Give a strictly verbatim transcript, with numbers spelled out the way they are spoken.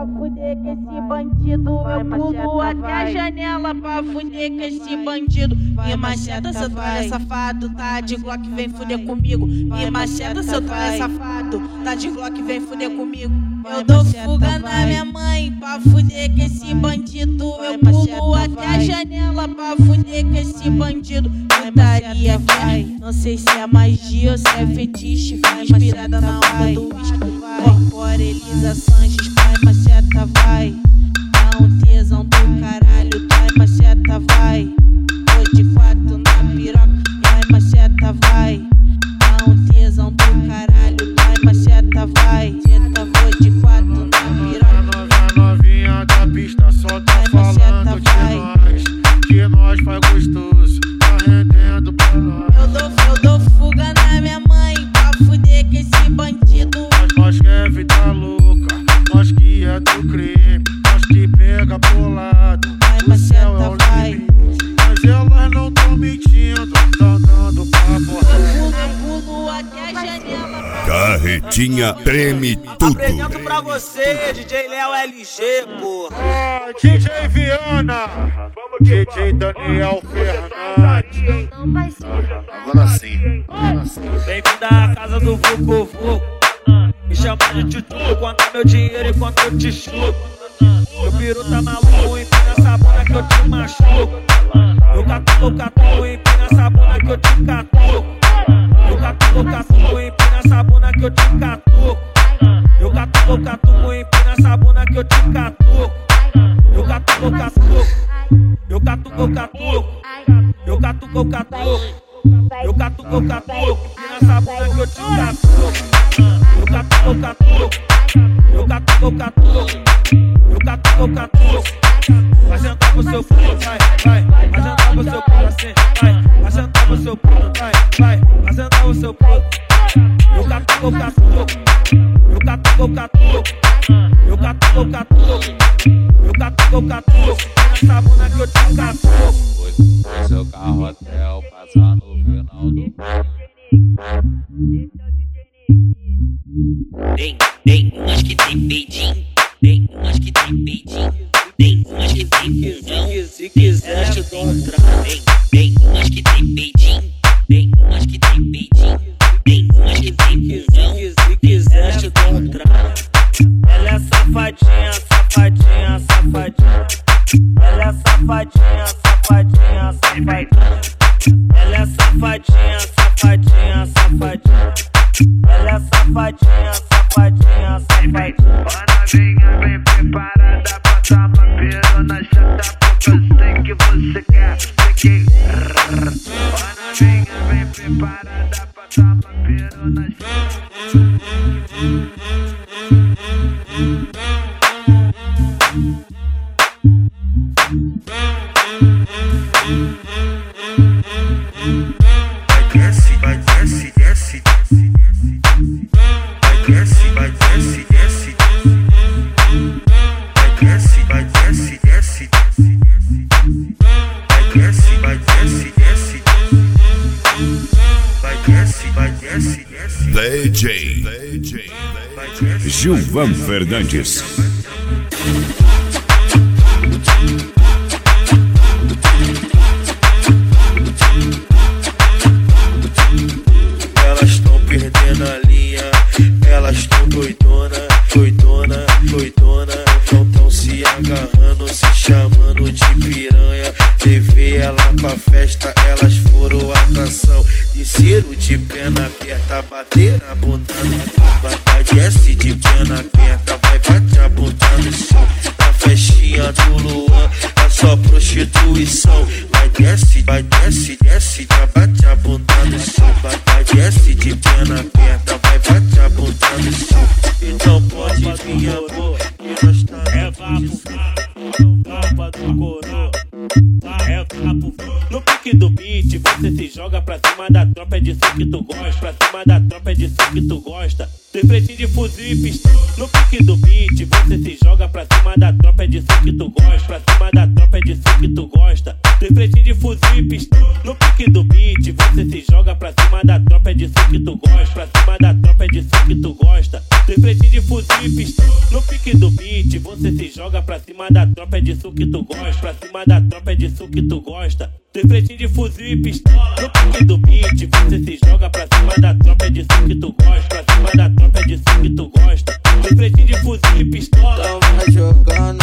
pra fuder com esse bandido. Eu pulo até a janela pra fuder com esse bandido. Me macheta, seu tralha safado, tá de Glock, vem fuder comigo. Me macheta, seu tralha safado, tá de Glock, vem fuder comigo. Eu dou fuga na minha mãe pra fuder com esse bandido. Eu pulo até a janela pra fuder com esse bandido. Putaria vai, não sei se é magia ou se é fetiche. Fui inspirada na onda do whisky. Corpora Elisa Sanches, pai macheta vai. Dá um tesão do caralho, pai macheta vai. Tô de quatro na piroca, pai macheta vai. Dá um tesão do caralho, pai macheta vai. Teta, vou de quatro na piroca. Novinha da pista só tá falando de nós, que nós faz gostoso, tá rendendo pra nós. Eu dou, eu dou fuga na minha mãe pra fuder com esse bandido. Nós que é vida louca, nós que é do crime, nós que pega bolado, o céu é o limite. Mas elas não tão mentindo, tão dando pra porra. Eu pulo até a janela. Carretinha treme tudo. Apresento pra você, D J Léo L G, porra. Ah, D J Viana, D J Daniel Fernandes. Agora sim, agora sim. Bem-vindo à casa do Vucu Vucu. Me chama de tchutchu, conta meu dinheiro enquanto eu te chupo. Meu peru tá maluco, empina essa bunda que eu te machuco. Eu catuco, eu catuco, empina essa bunda que eu te catuco. Eu catuco, eu catuco, empina essa bunda que eu te catuco. Eu catuco, eu catuco, empina essa bunda que eu te catuco. Eu catuco, eu catuco. Eu catuco, eu catuco. Eu catuco, eu catuco. Eu catuco, eu catuco, empina essa bunda que eu te catuco. Eu catuco, eu catuco. Eu catuco, eu catuco. Eu catuco, eu catuco. Vai sentar pro seu pulo, vai, vai. Vai sentar pro seu pulo assim, vai. Vai sentar pro seu pulo, vai, vai. Vai sentar pro seu pulo. Eu catuco, eu catuco. Eu catuco, eu catuco. Eu catuco, eu catuco. Eu catuco, eu catuco. Nessa bunda que eu te catuco. Foi seu carro hotel, passar no final do Tem, tem umas que tem peidinho, tem umas que tem peidinho, tem umas que tem bundão, se quiser te dou um trago. Tem, tem umas que tem peidinho, tem umas que tem peidinho, tem umas que tem bundão, se quiser te dou um trago. Ela é safadinha, safadinha, safadinha. Ela é safadinha, safadinha, safadinha. Ela é safadinha, safadinha, safadinha. Ela é safadinha, safadinha, safadinha. A novinha vem preparada pra dar uma pirona chata, porque eu sei que você quer, você quer. A novinha vem preparada pra dar uma pirona chata. Vai desce, vai desce, desce, desce, desce. Vai desce, vai desce, desce. Vai desce, vai desce, desce, desce, desce. Vai desce, vai desce, desce. Vai desce, vai desce, desce. D J Gilvan Fernandes. Elas estão perdendo a linha, elas estão doidona, doidona, doidona. Não tão se agarrando, se chamando de piranha. Levei ela pra festa, elas foram atração. Desceram de perna aberta, bater na bunda no vai, desce de perna aberta, vai bate a bunda no chão. Na festinha do Luan, é só prostituição. Vai desce, vai desce, desce, já bate a bunda no chão. Vai, vai desce de perna aberta, vai bate a bunda no chão. Então pode vir amor, que nós tá é vapo, vapa do coroa. É vapo, no pique do beat, você se joga pra cima da tropa, é disso que tu gosta. Pra cima da tropa, é disso que tu gosta. Tem frente de fuzil e pistola. No pique do beat, você se joga pra cima da tropa, é disso que tu gosta. Pra cima da tropa, é disso que tu gosta. Tem frente de fuzil e pistola. No pique do beat, você se joga pra cima da tropa, é disso que tu gosta. Pra cima da tropa, é disso que tu gosta. Tem frente de fuzil e pistola. No pique do beat, você se joga pra cima da tropa, é disso que tu gosta. Pra cima da tropa, é disso que tu gosta. Tem frente de fuzil e pistola. No pique do beat, você se joga pra cima da tropa, é disso que tu gosta. Pra cima da tropa, é disso que tu gosta. Tem frente de fuzil e pistola. Tão vai jogando